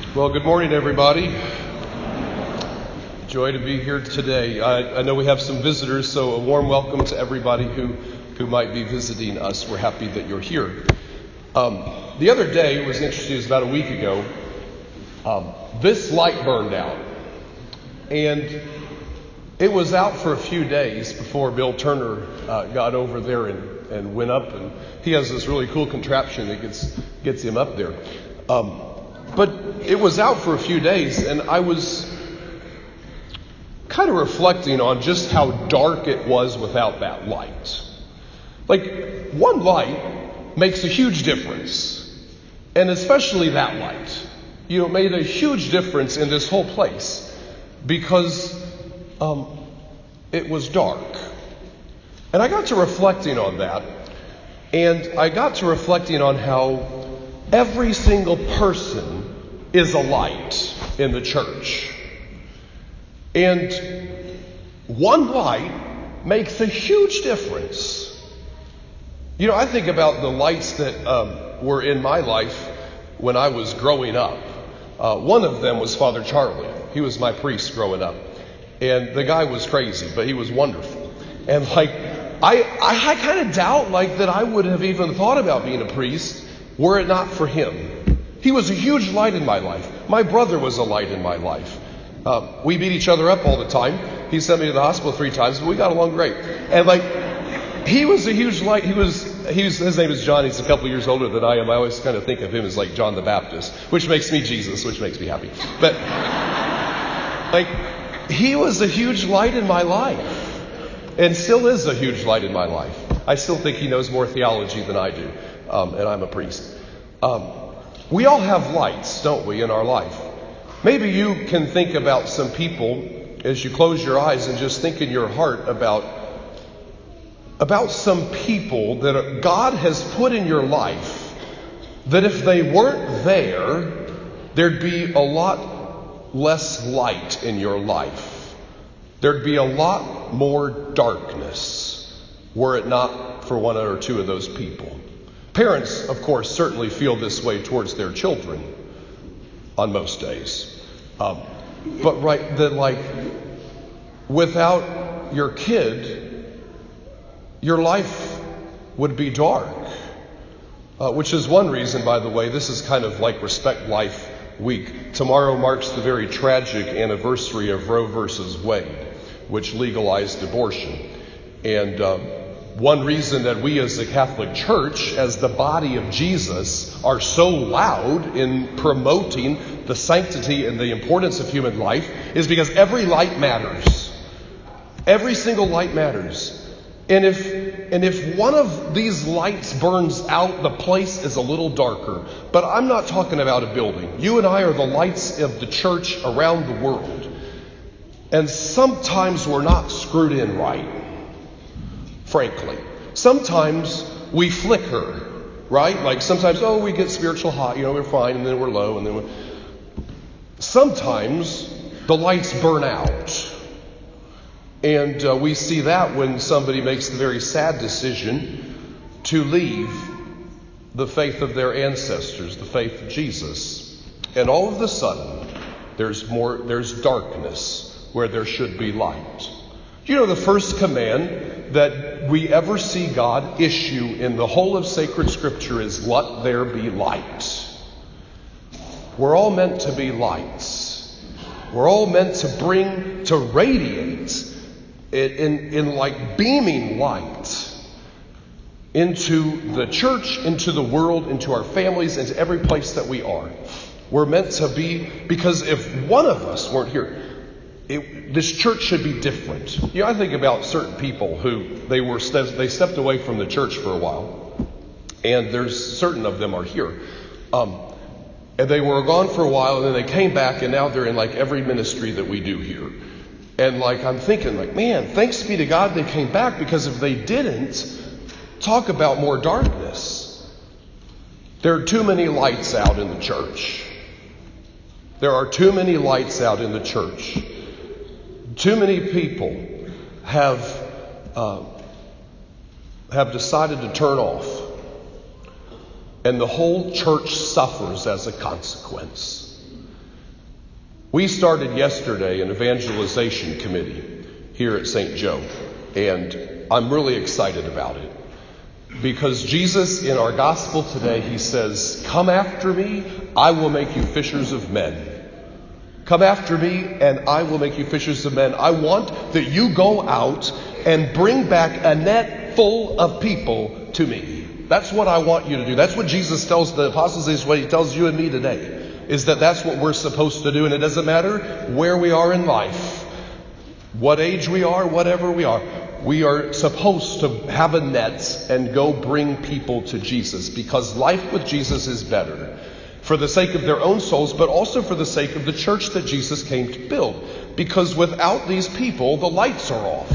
Well, good morning, everybody. Joy to be here today. I know we have some visitors, so a warm welcome to everybody who might be visiting us. We're happy that you're here. The other day was interesting. It was about a week ago. This light burned out, and it was out for a few days before Bill Turner got over there and went up, and he has this really cool contraption that gets him up there. But it was out for a few days, and I was kind of reflecting on just how dark it was without that light. Like, one light makes a huge difference, and especially that light. Made a huge difference in this whole place because it was dark. And I got to reflecting on that, and I got to reflecting on how every single person is a light in the church. And one light makes a huge difference. I think about the lights that were in my life when I was growing up. One of them was Father Charlie. He was my priest growing up. And the guy was crazy, but he was wonderful. And I kind of doubt that I would have even thought about being a priest were it not for him. He was a huge light in my life. My brother was a light in my life. We beat each other up all the time. He sent me to the hospital 3 times, but we got along great. And he was a huge light. His name is John. He's a couple years older than I am. I always kind of think of him as like John the Baptist, which makes me Jesus, which makes me happy. But he was a huge light in my life, and still is a huge light in my life. I still think he knows more theology than I do, and I'm a priest. We all have lights, don't we, in our life? Maybe you can think about some people as you close your eyes and just think in your heart about some people that God has put in your life that if they weren't there, there'd be a lot less light in your life. There'd be a lot more darkness were it not for one or two of those people. Parents, of course, certainly feel this way towards their children on most days. But without your kid, your life would be dark. Which is one reason, by the way, this is kind of like Respect Life Week. Tomorrow marks the very tragic anniversary of Roe versus Wade, which legalized abortion. And one reason that we as the Catholic Church, as the body of Jesus, are so loud in promoting the sanctity and the importance of human life is because every light matters. Every single light matters. And if one of these lights burns out, the place is a little darker. But I'm not talking about a building. You and I are the lights of the church around the world. And sometimes we're not screwed in right. Frankly, sometimes we flicker, right? Sometimes, we get spiritual high, we're fine, and then we're low, and then sometimes the lights burn out. And we see that when somebody makes the very sad decision to leave the faith of their ancestors, the faith of Jesus. And all of a sudden, there's darkness where there should be light. The first command that we ever see God issue in the whole of sacred scripture is, let there be light. We're all meant to be lights. We're all meant to radiate in beaming light into the church, into the world, into our families, into every place that we are. We're meant to be, because if one of us weren't here, this church should be different. I think about certain people who they stepped away from the church for a while, and there's certain of them are here, and they were gone for a while, and then they came back, and now they're in every ministry that we do here. And I'm thinking, man, thanks be to God they came back, because if they didn't, talk about more darkness. There are too many lights out in the church. There are too many lights out in the church. Too many people have decided to turn off. And the whole church suffers as a consequence. We started yesterday an evangelization committee here at St. Joe, and I'm really excited about it. Because Jesus, in our gospel today, he says, "Come after me, I will make you fishers of men." Come after me, and I will make you fishers of men. I want that you go out and bring back a net full of people to me. That's what I want you to do. That's what Jesus tells the apostles. Is what he tells you and me today. Is that's what we're supposed to do. And it doesn't matter where we are in life, what age we are, whatever we are. We are supposed to have a net and go bring people to Jesus, because life with Jesus is better for the sake of their own souls, but also for the sake of the church that Jesus came to build. Because without these people, the lights are off.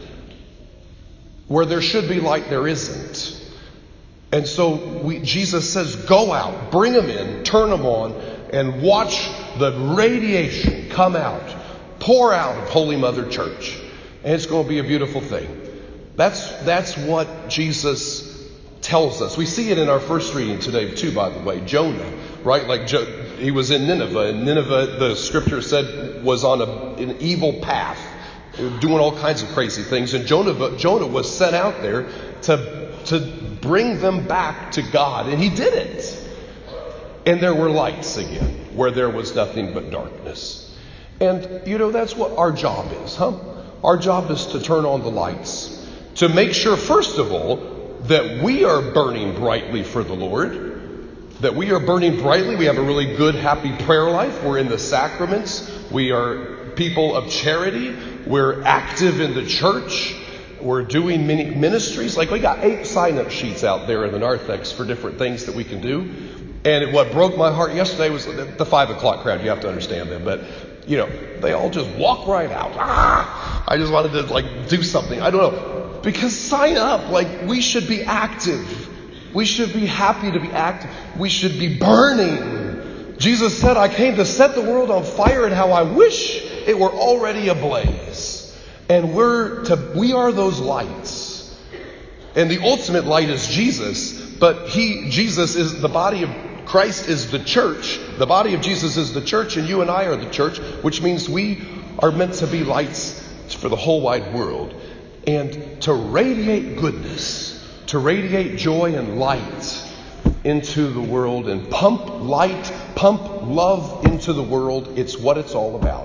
Where there should be light, there isn't. And so Jesus says, go out, bring them in, turn them on, and watch the radiation come out, pour out of Holy Mother Church. And it's going to be a beautiful thing. That's what Jesus tells us. We see it in our first reading today too, by the way. Jonah, right? Like he was in Nineveh, and Nineveh, the scripture said, was on an evil path, doing all kinds of crazy things. And Jonah was sent out there to bring them back to God. And he did it. And there were lights again, where there was nothing but darkness. And, that's what our job is, huh? Our job is to turn on the lights, to make sure, first of all, that we are burning brightly for the Lord, that we are burning brightly. We have a really good, happy prayer life. We're in the sacraments. We are people of charity. We're active in the church. We're doing many ministries. Like, we got 8 sign-up sheets out there in the narthex for different things that we can do. And what broke my heart yesterday was the 5 o'clock crowd. You have to understand them. But, they all just walk right out. I just wanted to, do something. I don't know. Because sign up. We should be active. We should be happy to be active. We should be burning. Jesus said, I came to set the world on fire, and how I wish it were already ablaze. And we are those lights. And the ultimate light is Jesus. But Jesus is the body of Christ is the church. The body of Jesus is the church, and you and I are the church, which means we are meant to be lights for the whole wide world. And to radiate goodness, to radiate joy and light into the world, and pump light, pump love into the world. It's what it's all about.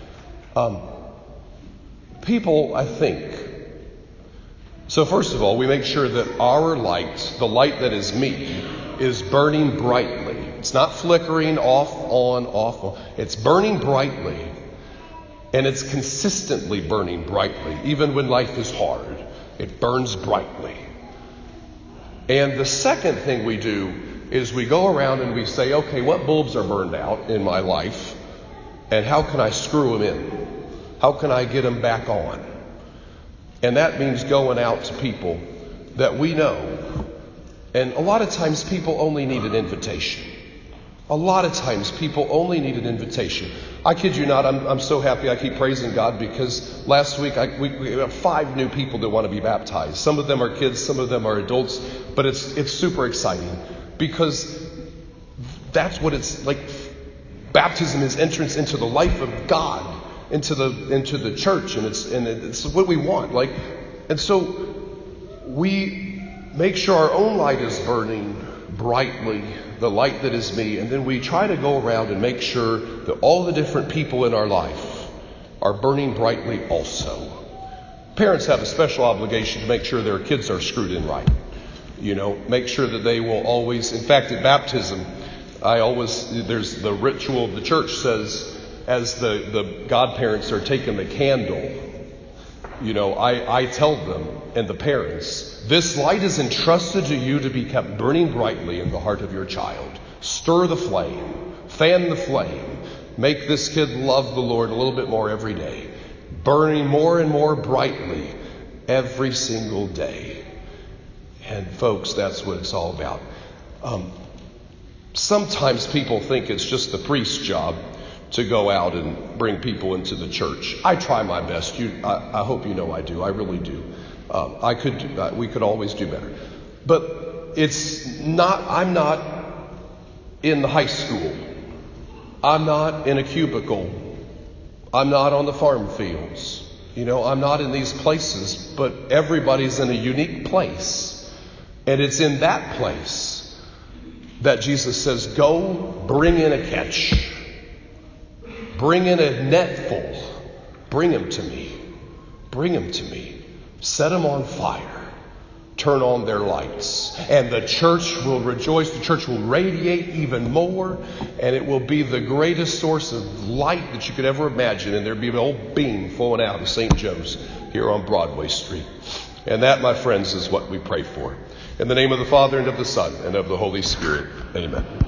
People, I think. So first of all, we make sure that our light, the light that is me, is burning brightly. It's not flickering off, on, off, on. It's burning brightly. And it's consistently burning brightly. Even when life is hard, it burns brightly. And the second thing we do is we go around and we say, okay, what bulbs are burned out in my life? And how can I screw them in? How can I get them back on? And that means going out to people that we know. And a lot of times people only need an invitation. A lot of times people only need an invitation. I kid you not, I'm so happy. I keep praising God because last week we have 5 new people that want to be baptized. Some of them are kids, some of them are adults, but it's super exciting because that's what it's like. Baptism is entrance into the life of God, into the church, and it's what we want. And so we make sure our own light is burning brightly, the light that is me, and then we try to go around and make sure that all the different people in our life are burning brightly also. Parents have a special obligation to make sure their kids are screwed in right. Make sure that they will always, in fact, at baptism, there's the ritual of the church says, as the godparents are taking the candle, I tell them and the parents, this light is entrusted to you to be kept burning brightly in the heart of your child. Stir the flame, fan the flame, make this kid love the Lord a little bit more every day, burning more and more brightly every single day. And folks, that's what it's all about. Sometimes people think it's just the priest's job to go out and bring people into the church. I try my best. I hope you know I do. I really do. We could always do better. But I'm not in the high school I'm not in a cubicle. I'm not on the farm fields. I'm not in these places, but everybody's in a unique place. And it's in that place that Jesus says, go bring in a catch. Bring in a net full. Bring him to me. Bring him to me. Set them on fire. Turn on their lights. And the church will rejoice. The church will radiate even more. And it will be the greatest source of light that you could ever imagine. And there'll be an old beam flowing out of St. Joe's here on Broadway Street. And that, my friends, is what we pray for. In the name of the Father, and of the Son, and of the Holy Spirit. Amen.